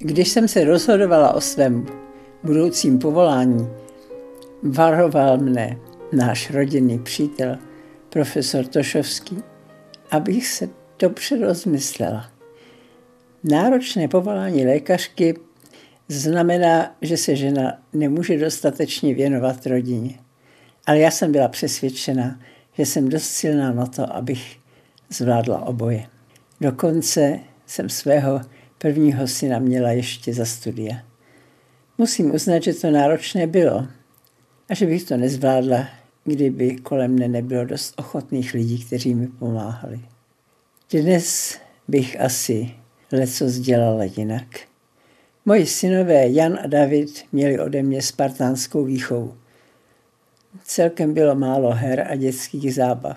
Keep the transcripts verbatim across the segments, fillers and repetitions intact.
Když jsem se rozhodovala o svém budoucím povolání, varoval mne náš rodinný přítel, profesor Tošovský, abych se dobře rozmyslela. Náročné povolání lékařky znamená, že se žena nemůže dostatečně věnovat rodině. Ale já jsem byla přesvědčena, že jsem dost silná na to, abych zvládla oboje. Dokonce jsem svého prvního syna měla ještě za studia. Musím uznat, že to náročné bylo a že bych to nezvládla, kdyby kolem mne nebylo dost ochotných lidí, kteří mi pomáhali. Dnes bych asi lecos dělala jinak. Moji synové Jan a David měli ode mě spartánskou výchovu. Celkem bylo málo her a dětských zábav.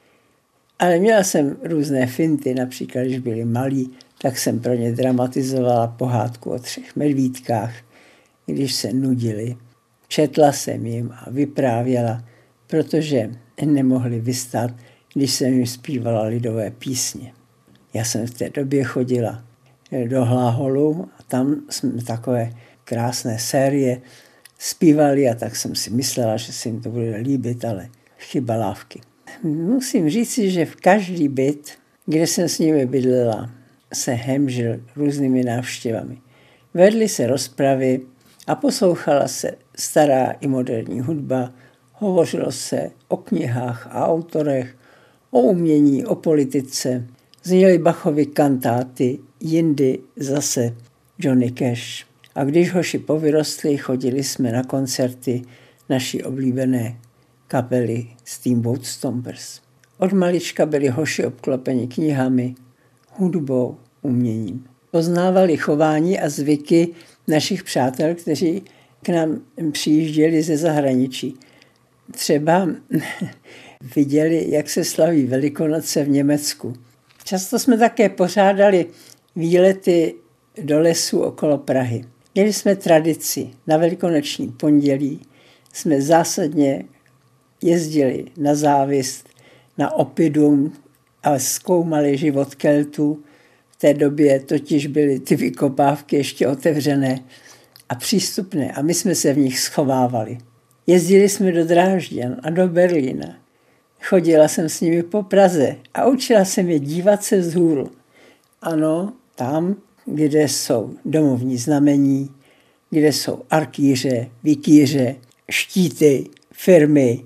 Ale měla jsem různé finty, například když byli malí, tak jsem pro ně dramatizovala pohádku o třech medvídkách, když se nudili. Četla jsem jim a vyprávěla, protože nemohli vystát, když jsem jim zpívala lidové písně. Já jsem v té době chodila do Hláholu a tam jsme takové krásné série zpívali a tak jsem si myslela, že se jim to bude líbit, ale chyba lávky. Musím říci, že v každý byt, kde jsem s nimi bydlela, se hemžil různými návštěvami. Vedly se rozpravy a poslouchala se stará i moderní hudba, hovořilo se o knihách a autorech, o umění, o politice, zněly Bachovy kantáty, jindy zase Johnny Cash. A když hoši povyrostli, chodili jsme na koncerty naší oblíbené kapely Steamboat Stompers. Od malička byli hoši obklopeni knihami, hudbou, uměním. Poznávali chování a zvyky našich přátel, kteří k nám přijížděli ze zahraničí. Třeba viděli, jak se slaví Velikonoce v Německu. Často jsme také pořádali výlety do lesů okolo Prahy. Měli jsme tradici. Na velikonoční pondělí jsme zásadně jezdili na závist, na Oppidum a zkoumali život Keltů. V té době totiž byly ty vykopávky ještě otevřené a přístupné a my jsme se v nich schovávali. Jezdili jsme do Drážďan a do Berlína. Chodila jsem s nimi po Praze a učila jsem je dívat se vzhůru. Ano, tam, kde jsou domovní znamení, kde jsou arkýře, vikýře, štíty, firmy,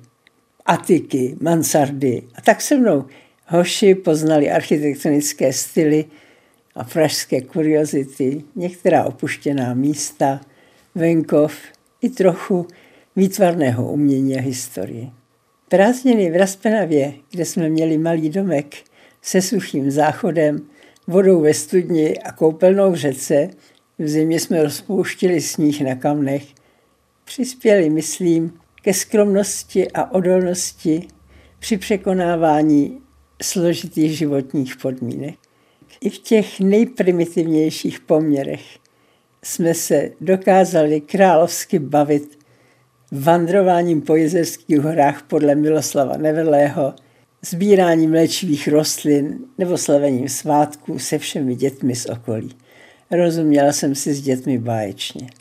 atiky, mansardy. A tak se mnou hoši poznali architektonické styly a pražské kuriozity, některá opuštěná místa, venkov i trochu výtvarného umění a historie. Prázdniny v Raspenavě, kde jsme měli malý domek se suchým záchodem, vodou ve studni a koupelnou v řece, v zimě jsme rozpouštili sníh na kamnech, přispěli, myslím, ke skromnosti a odolnosti při překonávání složitých životních podmínek. I v těch nejprimitivnějších poměrech jsme se dokázali královsky bavit vandrováním po jezerských horách podle Miloslava Nevrlého, sbíráním léčivých rostlin nebo slavením svátků se všemi dětmi z okolí. Rozuměla jsem si s dětmi báječně.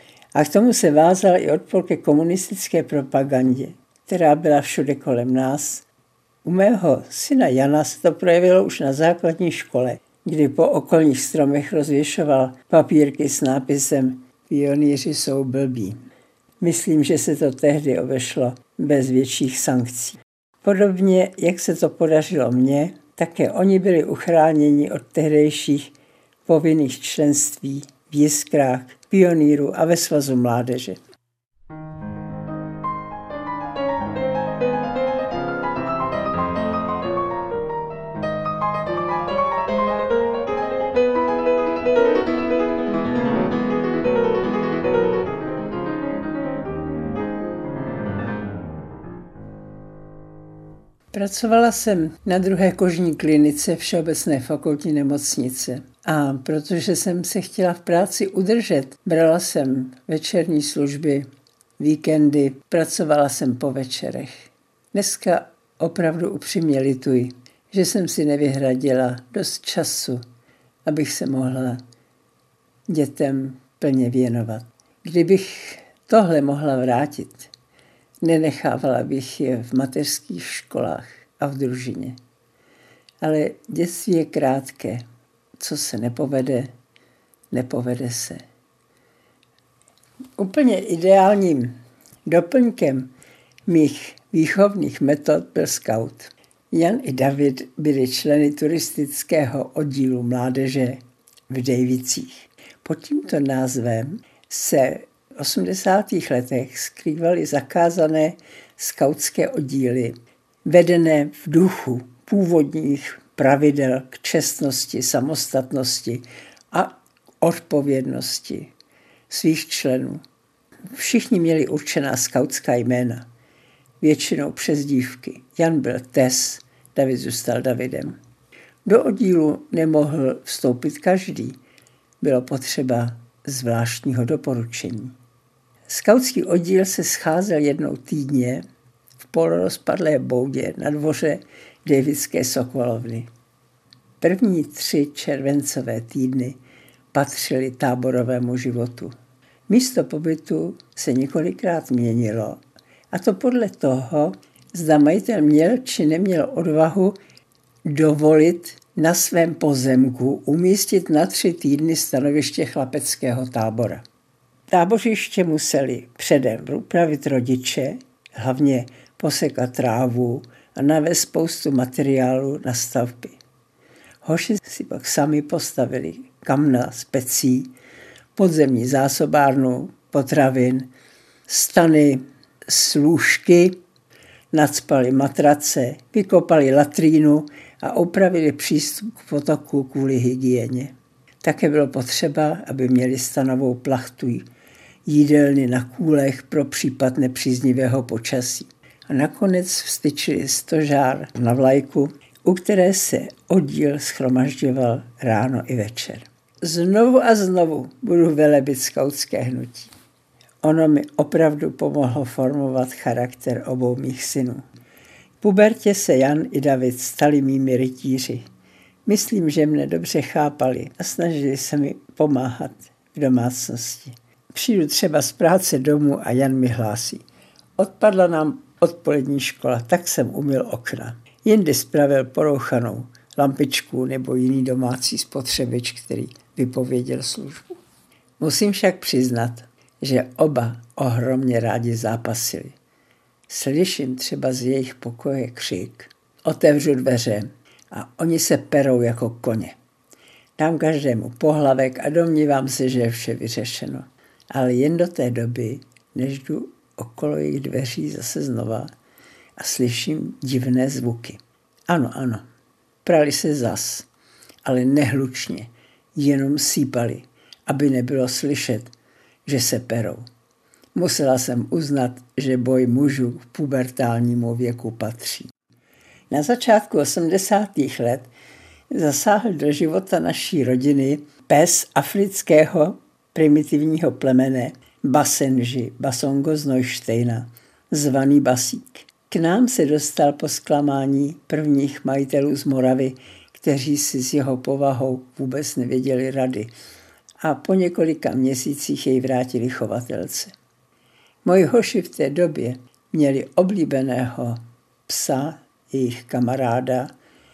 A k tomu se vázal i odpor ke komunistické propagandě, která byla všude kolem nás. U mého syna Jana se to projevilo už na základní škole, kdy po okolních stromech rozvěšoval papírky s nápisem Pionýři jsou blbí. Myslím, že se to tehdy obešlo bez větších sankcí. Podobně, jak se to podařilo mně, také oni byli uchráněni od tehdejších povinných členství v Jiskrách, Pionýru a ve Svazu mládeže. Pracovala jsem na druhé kožní klinice Všeobecné fakultní nemocnice a protože jsem se chtěla v práci udržet, brala jsem večerní služby, víkendy, pracovala jsem po večerech. Dneska opravdu upřímně lituji, že jsem si nevyhradila dost času, abych se mohla dětem plně věnovat. Kdybych tohle mohla vrátit, nenechávala bych je v mateřských školách a v družině. Ale dětství je krátké. Co se nepovede, nepovede se. Úplně ideálním doplňkem mých výchovných metod byl skaut. Jan i David byli členy turistického oddílu mládeže v Dejvicích. Pod tímto názvem se v osmdesátých letech skrývaly zakázané skautské oddíly, vedené v duchu původních pravidel k čestnosti, samostatnosti a odpovědnosti svých členů. Všichni měli určená skautská jména, většinou přezdívky. Jan byl Tes, David zůstal Davidem. Do oddílu nemohl vstoupit každý. Bylo potřeba zvláštního doporučení. Skautský oddíl se scházel jednou týdně v polorozpadlé boudě na dvoře Davidské Sokolovny. První tři červencové týdny patřily táborovému životu. Místo pobytu se několikrát měnilo, a to podle toho, zda majitel měl či neměl odvahu dovolit na svém pozemku umístit na tři týdny stanoviště chlapeckého tábora. Tábořiště museli předem upravit rodiče, hlavně posekat trávu a navést spoustu materiálu na stavby. Hoši si pak sami postavili kamna z pecí, podzemní zásobárnu potravin, stany z lůžky, nacpali matrace, vykopali latrínu a upravili přístup k potoku kvůli hygieně. Také bylo potřeba, aby měli stanovou plachtu jídelny na kůlech pro případ nepříznivého počasí. A nakonec vstyčili stožár na vlajku, u které se oddíl shromažďoval ráno i večer. Znovu a znovu budu velebit skautské hnutí. Ono mi opravdu pomohlo formovat charakter obou mých synů. V pubertě se Jan i David stali mými rytíři. Myslím, že mne dobře chápali a snažili se mi pomáhat v domácnosti. Přijdu třeba z práce domů a Jan mi hlásí: odpadla nám odpolední škola, tak jsem umyl okna. Jindy spravil porouchanou lampičku nebo jiný domácí spotřebič, který vypověděl službu. Musím však přiznat, že oba ohromně rádi zápasili. Slyším třeba z jejich pokoje křik, otevřu dveře a oni se perou jako koně. Dám každému pohlavek a domnívám se, že je vše vyřešeno. Ale jen do té doby, než jdu okolo jejich dveří zase znova a slyším divné zvuky. Ano, ano, prali se zas, ale nehlučně, jenom sípali, aby nebylo slyšet, že se perou. Musela jsem uznat, že boj mužů k pubertálnímu věku patří. Na začátku osmdesátých let zasáhl do života naší rodiny pes afrického primitivního plemene Basenji, Basongo z Neuštejna, zvaný Basík. K nám se dostal po zklamání prvních majitelů z Moravy, kteří si s jeho povahou vůbec nevěděli rady, a po několika měsících jej vrátili chovatelce. Moji hoši v té době měli oblíbeného psa, jejich kamaráda,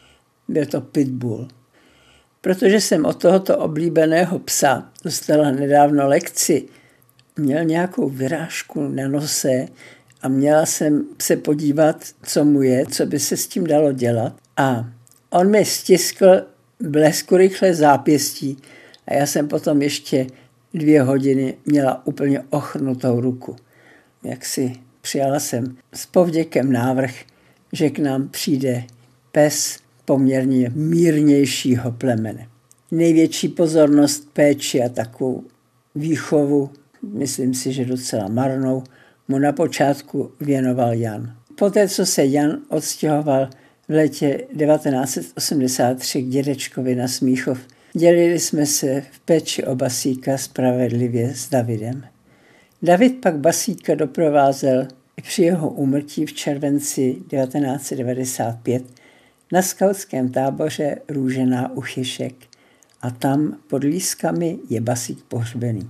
byl to pitbull. Protože jsem od tohoto oblíbeného psa dostala nedávno lekci, měl nějakou vyrážku na nose a měla jsem se podívat, co mu je, co by se s tím dalo dělat. A on mi stiskl blesku rychle zápěstí a já jsem potom ještě dvě hodiny měla úplně ochrnutou ruku. Jak si přijala jsem s povděkem návrh, že k nám přijde pes poměrně mírnějšího plemene. Největší pozornost, péči a takovou výchovu, myslím si, že docela marnou, mu na počátku věnoval Jan. Poté, co se Jan odstěhoval v létě devatenáct set osmdesát tři k dědečkovi na Smíchov, dělili jsme se v péči o Basíka spravedlivě s Davidem. David pak Basíka doprovázel i při jeho úmrtí v červenci devatenáct set devadesát pět na skautském táboře Růžená u Chyšek a tam pod lískami je Basík pohřbený.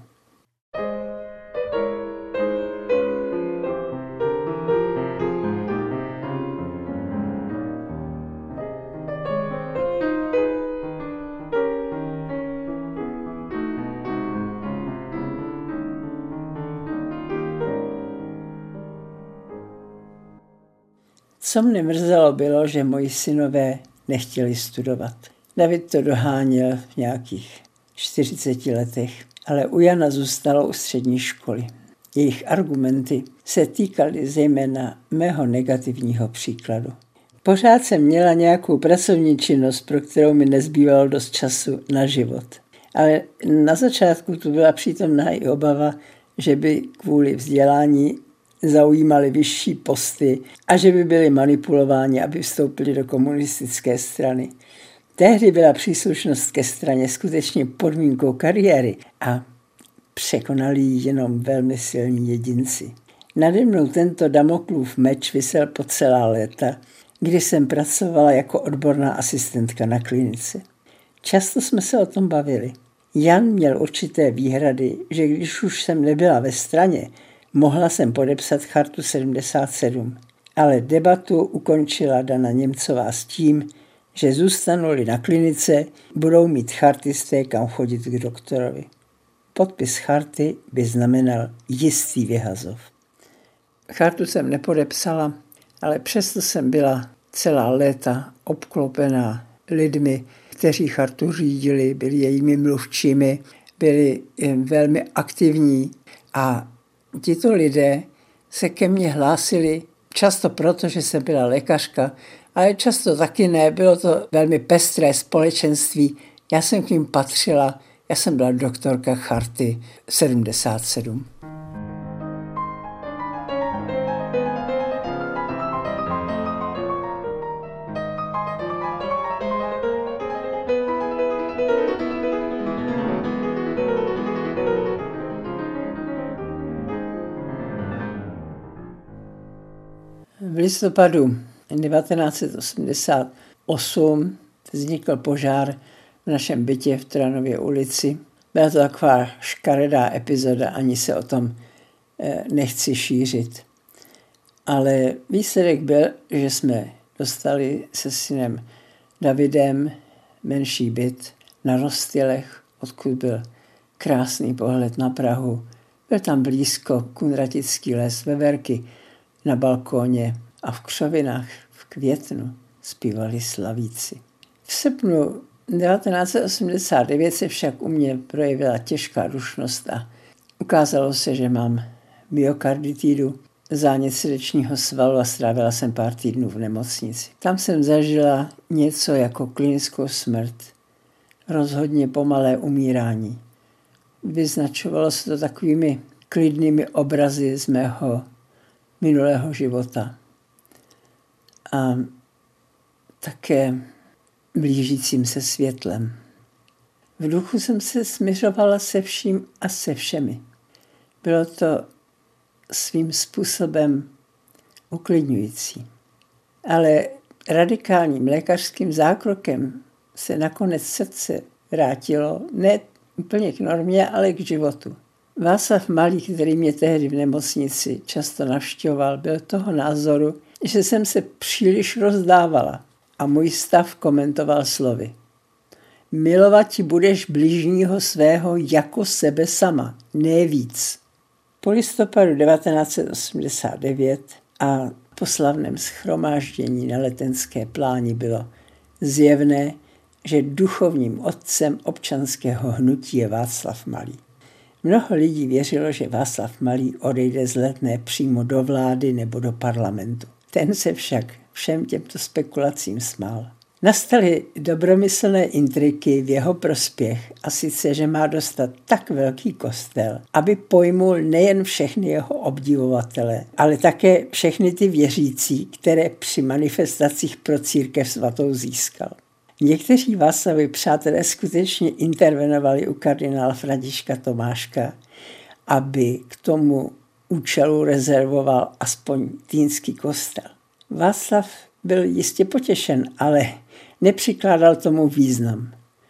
Co mne mrzelo bylo, že moji synové nechtěli studovat. David to doháněl v nějakých čtyřiceti letech, ale u Jana zůstalo u střední školy. Jejich argumenty se týkaly zejména mého negativního příkladu. Pořád jsem měla nějakou pracovní činnost, pro kterou mi nezbývalo dost času na život. Ale na začátku tu byla přítomná i obava, že by kvůli vzdělání zaujímali vyšší posty a že by byli manipulováni, aby vstoupili do komunistické strany. Tehdy byla příslušnost ke straně skutečně podmínkou kariéry a překonali ji jenom velmi silní jedinci. Nade mnou tento Damoklův meč visel po celá léta, kdy jsem pracovala jako odborná asistentka na klinice. Často jsme se o tom bavili. Jan měl určité výhrady, že když už jsem nebyla ve straně, mohla jsem podepsat chartu sedmdesát sedm, ale debatu ukončila Dana Němcová s tím, že zůstanou-li na klinice, budou mít chartisté kam chodit k doktorovi. Podpis charty by znamenal jistý vyhazov. Chartu jsem nepodepsala, ale přesto jsem byla celá léta obklopená lidmi, kteří chartu řídili, byli jejími mluvčími, byli velmi aktivní a tito lidé se ke mně hlásili často proto, že jsem byla lékařka, ale často taky ne, bylo to velmi pestré společenství. Já jsem k ním patřila, já jsem byla doktorka charty sedmdesát sedm. V listopadu devatenáct set osmdesát osm vznikl požár v našem bytě v Tranově ulici. Byla to taková škaredá epizoda, ani se o tom nechci šířit. Ale výsledek byl, že jsme dostali se synem Davidem menší byt na Rozstylech, odkud byl krásný pohled na Prahu. Byl tam blízko Kunratický les, veverky na balkóně a v křovinách v květnu zpívali slavíci. V srpnu devatenáct set osmdesát devět se však u mě projevila těžká dušnost a ukázalo se, že mám myokarditidu, zánět srdečního svalu a strávila jsem pár týdnů v nemocnici. Tam jsem zažila něco jako klinickou smrt, rozhodně pomalé umírání. Vyznačovalo se to takovými klidnými obrazy z mého minulého života a také blížícím se světlem. V duchu jsem se smiřovala se vším a se všemi. Bylo to svým způsobem uklidňující. Ale radikálním lékařským zákrokem se nakonec srdce vrátilo ne úplně k normě, ale k životu. Václav Malý, který mě tehdy v nemocnici často navštěvoval, byl toho názoru, že jsem se příliš rozdávala a můj stav komentoval slovy. Milovat ti budeš bližního svého jako sebe sama, ne víc. Po listopadu devatenáct set osmdesát devět a po slavném shromáždění na Letenské pláni bylo zjevné, že duchovním otcem občanského hnutí je Václav Malý. Mnoho lidí věřilo, že Václav Malý odejde z Letné přímo do vlády nebo do parlamentu. Ten se však všem těmto spekulacím smál. Nastaly dobromyslné intriky v jeho prospěch a sice, že má dostat tak velký kostel, aby pojmul nejen všechny jeho obdivovatele, ale také všechny ty věřící, které při manifestacích pro církev svatou získal. Někteří Václavi přátelé skutečně intervenovali u kardinála Františka Tomáška, aby k tomu účelu rezervoval aspoň Týnský kostel. Václav byl jistě potěšen, ale nepřikládal tomu význam.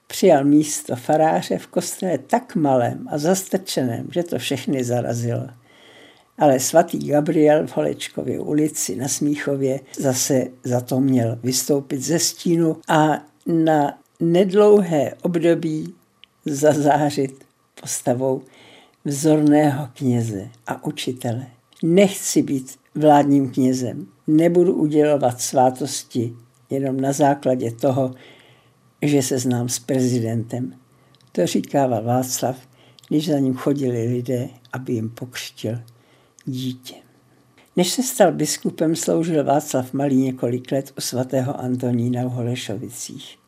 přijal místo faráře v kostele tak malém a zastrčeném, že to všechny zarazilo. Ale svatý Gabriel v Holečkově ulici na Smíchově zase za to měl vystoupit ze stínu a na nedlouhé období zazářit postavou vzorného kněze a učitele. Nechci být vládním knězem, nebudu udělovat svátosti jenom na základě toho, že se znám s prezidentem. To říkával Václav, když za ním chodili lidé, aby jim pokřtil dítě. Než se stal biskupem, sloužil Václav Malý několik let u svatého Antonína v Holešovicích.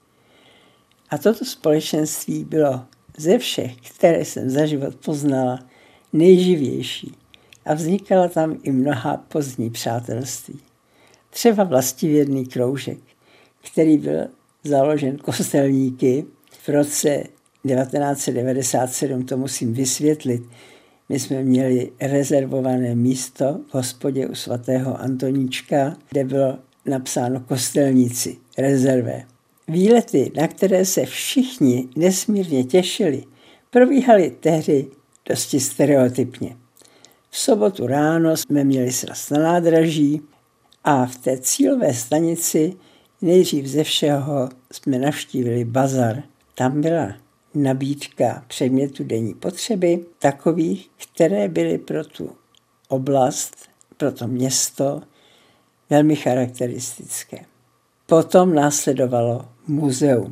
A toto společenství bylo ze všech, které jsem za život poznala, nejživější a vznikala tam i mnoha pozdní přátelství. Třeba vlastivěrný kroužek, který byl založen kostelníky v roce devatenáct set devadesát sedm, to musím vysvětlit. My jsme měli rezervované místo v hospodě u svatého Antoníčka, kde bylo napsáno kostelníci, rezervé. Výlety, na které se všichni nesmírně těšili, probíhaly tehdy dosti stereotypně. V sobotu ráno jsme měli sraz na nádraží a v té cílové stanici nejdřív ze všeho jsme navštívili bazar. Tam byla nabídka předmětů denní potřeby, takových, které byly pro tu oblast, pro to město velmi charakteristické. Potom následovalo muzeum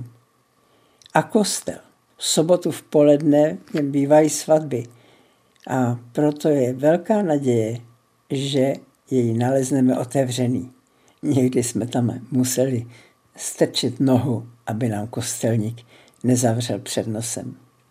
a kostel. V sobotu v poledne v něm bývají svatby a proto je velká naděje, že jej nalezneme otevřený. Někdy jsme tam museli strčit nohu, aby nám kostelník nezavřel před nosem.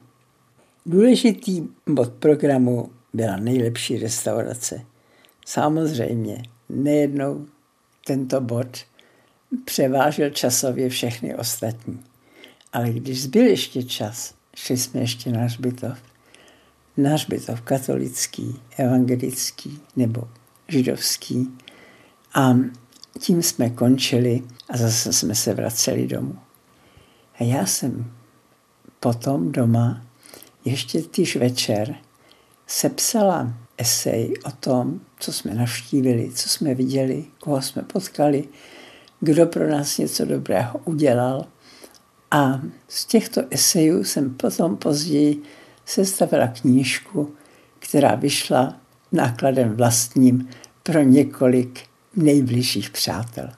Důležitý bod programu byla nejlepší restaurace. Samozřejmě nejednou tento bod převážil časově všechny ostatní. Ale když zbyl ještě čas, šli jsme ještě na hřbitov. Na hřbitov katolický, evangelický nebo židovský. A tím jsme končili a zase jsme se vraceli domů. A já jsem potom doma ještě týž večer sepsala esej o tom, co jsme navštívili, co jsme viděli, koho jsme potkali, kdo pro nás něco dobrého udělal. A z těchto esejů jsem potom později sestavila knížku, která vyšla nákladem vlastním pro několik nejbližších přátel.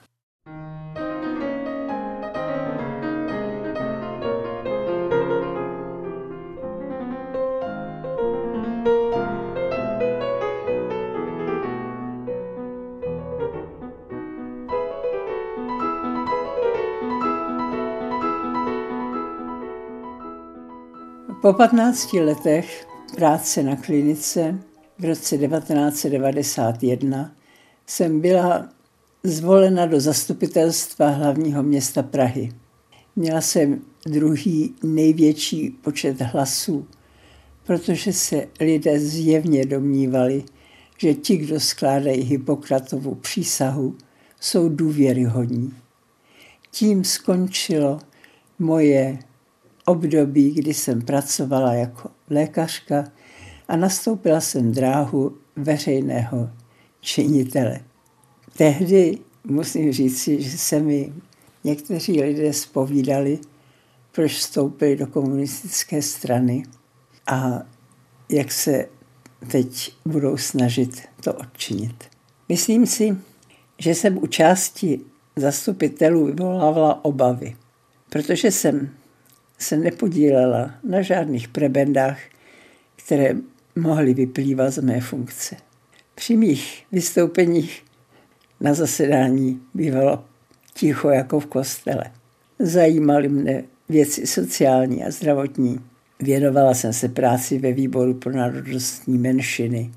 Po patnácti letech práce na klinice v roce devatenáct set devadesát jedna jsem byla zvolena do zastupitelstva hlavního města Prahy. Měla jsem druhý největší počet hlasů, protože se lidé zjevně domnívali, že ti, kdo skládají Hippokratovu přísahu, jsou důvěryhodní. Tím skončilo moje období, kdy jsem pracovala jako lékařka a nastoupila jsem dráhu veřejného činitele. Tehdy musím říci, že se mi někteří lidé zpovídali, proč vstoupili do komunistické strany a jak se teď budou snažit to odčinit. Myslím si, že jsem u části zastupitelů vyvolávala obavy, protože jsem se nepodílela na žádných prebendách, které mohly vyplývat z mé funkce. Při mých vystoupeních na zasedání bývalo ticho jako v kostele. Zajímaly mne věci sociální a zdravotní. Věnovala jsem se práci ve výboru pro národnostní menšiny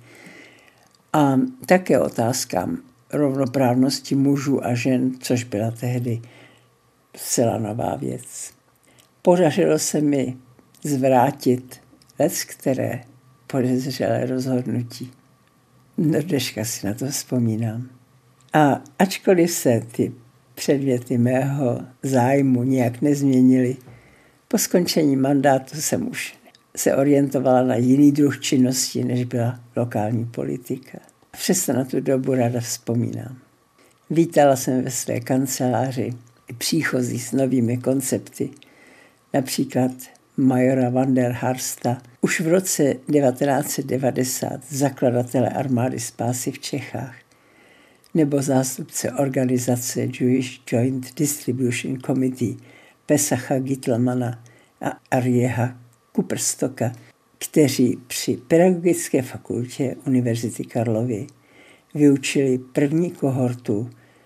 a také otázkám rovnoprávnosti mužů a žen, což byla tehdy zcela nová věc. Podařilo se mi zvrátit leckteré podezřelé rozhodnutí. Do dneška si na to vzpomínám. A ačkoliv se ty předměty mého zájmu nějak nezměnily, Po skončení mandátu jsem už se orientovala na jiný druh činnosti, než byla lokální politika. Přesto na tu dobu ráda vzpomínám. Vítala jsem ve své kanceláři příchozí s novými koncepty, například majora van der Harsta, už v roce devatenáct set devadesát zakladatele armády spásy v Čechách, nebo zástupce organizace Jewish Joint Distribution Committee Pesacha Gittelmana a Arjeha Kuperstoka, kteří při Pedagogické fakultě Univerzity Karlovy vyučili první kohortu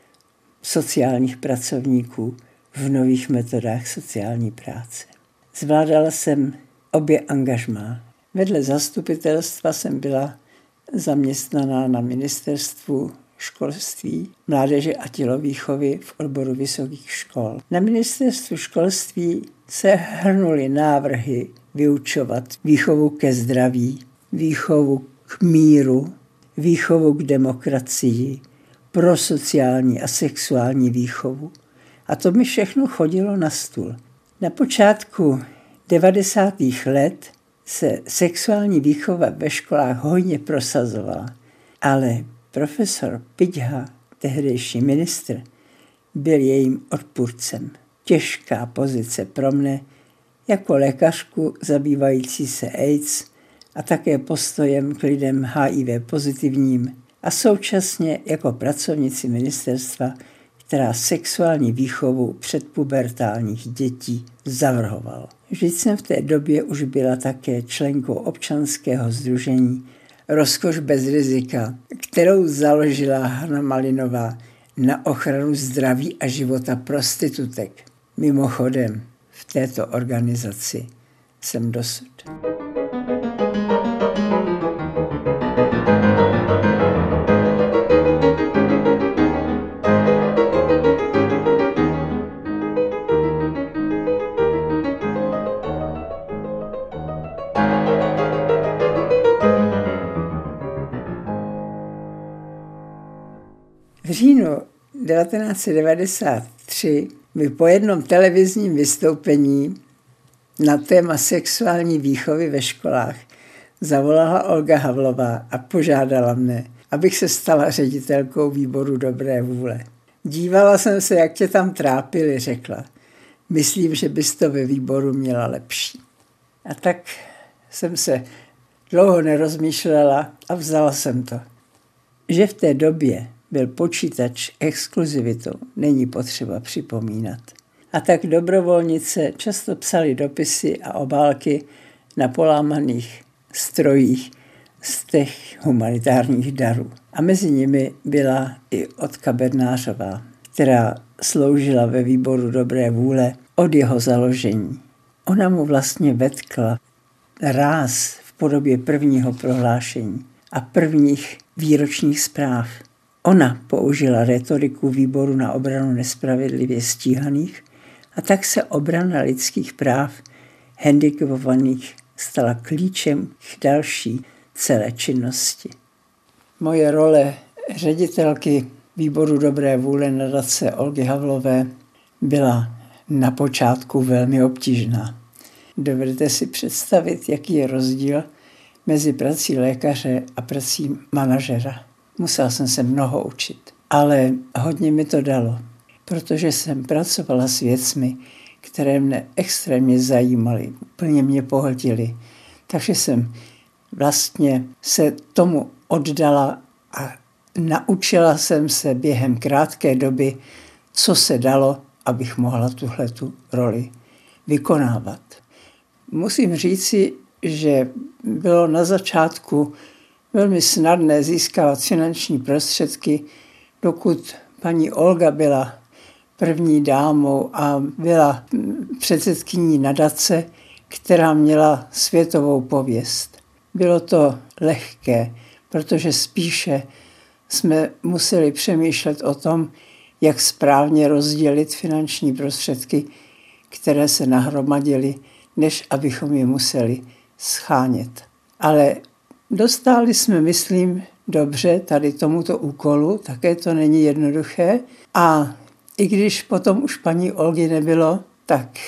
sociálních pracovníků v nových metodách sociální práce. Zvládala jsem obě angažmá. Vedle zastupitelstva jsem byla zaměstnaná na ministerstvu školství, mládeže a tělovýchovy v odboru vysokých škol. Na ministerstvu školství se hrnuly návrhy vyučovat výchovu ke zdraví, výchovu k míru, výchovu k demokracii, pro sociální a sexuální výchovu. A to mi všechno chodilo na stůl. Na počátku devadesátých let se sexuální výchova ve školách hojně prosazovala, ale profesor Piťha, tehdejší ministr, byl jejím odpůrcem. Těžká pozice pro mne, jako lékařku zabývající se AIDS a také postojem k lidem H I V pozitivním a současně jako pracovnici ministerstva, která sexuální výchovu předpubertálních dětí zavrhovala. Vždyť jsem v té době už byla také členkou občanského sdružení Rozkoš bez rizika, kterou založila Hana Malinová na ochranu zdraví a života prostitutek. Mimochodem, v této organizaci jsem dosud. V říjnu devatenáct set devadesát tři mi po jednom televizním vystoupení na téma sexuální výchovy ve školách zavolala Olga Havlová a požádala mne, abych se stala ředitelkou výboru dobré vůle. Dívala jsem se, jak tě tam trápili, řekla. Myslím, že bys to ve výboru měla lepší. A tak jsem se dlouho nerozmýšlela a vzala jsem to. Že v té době byl počítač exkluzivitou, není potřeba připomínat. A tak dobrovolnice často psali dopisy a obálky na polámaných strojích z těch humanitárních darů. A mezi nimi byla i Otka Bednářová, která sloužila ve výboru dobré vůle od jeho založení. Ona mu vlastně vetkla ráz v podobě prvního prohlášení a prvních výročních zpráv. Ona použila retoriku výboru na obranu nespravedlivě stíhaných a tak se obrana lidských práv handicapovaných stala klíčem k další celé činnosti. Moje role ředitelky výboru dobré vůle nadace Olgy Havlové byla na počátku velmi obtížná. Dovedete si představit, jaký je rozdíl mezi prací lékaře a prací manažera. Musela jsem se mnoho učit, ale hodně mi to dalo, protože jsem pracovala s věcmi, které mne extrémně zajímaly, úplně mě pohltily. Takže jsem vlastně se tomu oddala a naučila jsem se během krátké doby, co se dalo, abych mohla tuhletu roli vykonávat. Musím říci, že bylo na začátku velmi snadné získávat finanční prostředky, dokud paní Olga byla první dámou a byla předsedkyní nadace, která měla světovou pověst. Bylo to lehké, protože spíše jsme museli přemýšlet o tom, jak správně rozdělit finanční prostředky, které se nahromadily, než abychom je museli schánět. Ale dostali jsme, myslím, dobře tady tomuto úkolu, také to není jednoduché. A i když potom už paní Olgy nebylo, tak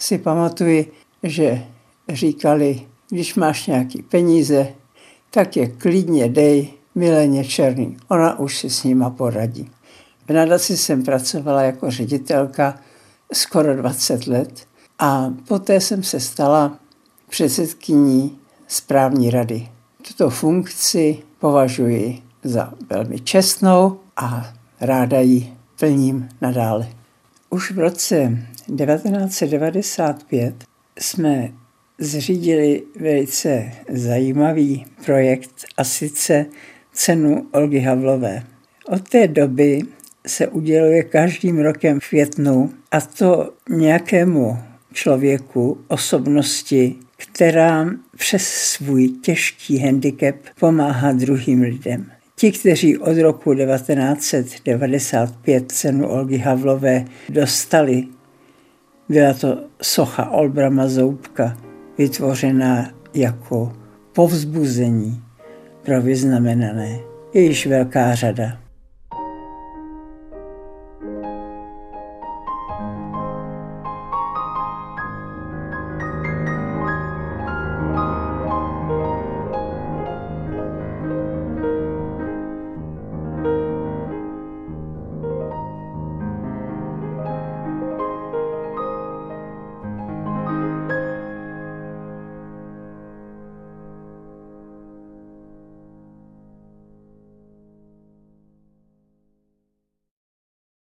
si pamatuji, že říkali, když máš nějaký peníze, tak je klidně dej Mileně Černý, ona už si s nima poradí. V nadaci jsem pracovala jako ředitelka skoro dvacet let a poté jsem se stala předsedkyní správní rady. Tuto funkci považuji za velmi čestnou a ráda ji plním nadále. Už v roce devatenáct set devadesát pět jsme zřídili velice zajímavý projekt, a sice cenu Olgy Havlové. Od té doby se uděluje každým rokem v květnu, a to nějakému člověku, osobnosti, která přes svůj těžký handicap pomáhá druhým lidem. Ti, kteří od roku devatenáct set devadesát pět cenu Olgy Havlové dostali, byla to socha Olbrama Zoubka, vytvořená jako povzbuzení pro vyznamenané. Je již velká řada.